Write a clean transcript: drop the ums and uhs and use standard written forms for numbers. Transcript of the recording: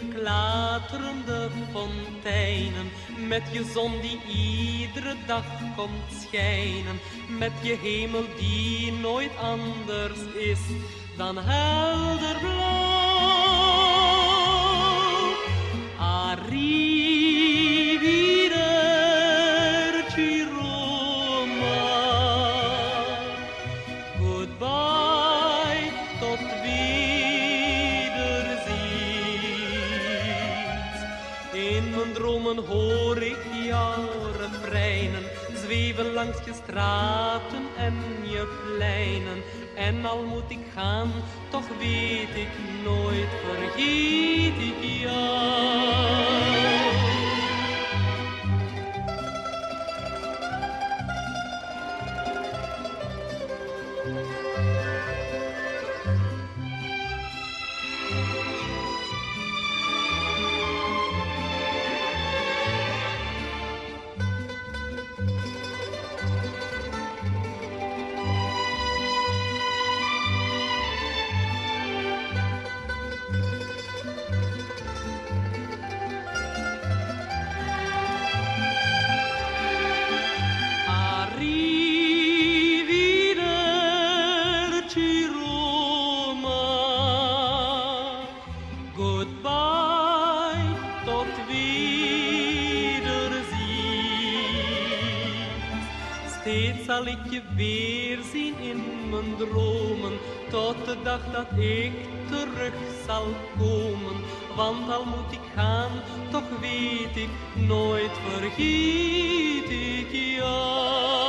klaterende fonteinen, met je zon die iedere dag komt schijnen, met je hemel die nooit anders is dan helder blauw. Arrivederci Roma, goodbye, tot wederziens. In mijn dromen hoor ik jouw refreinen, zweven langs je straten en je pleinen. En al moet ik gaan, toch weet ik nooit, vergeet ik jou. Steeds zal ik je weerzien in mijn dromen, tot de dag dat ik terug zal komen. Want al moet ik gaan, toch weet ik nooit, vergeet ik jou.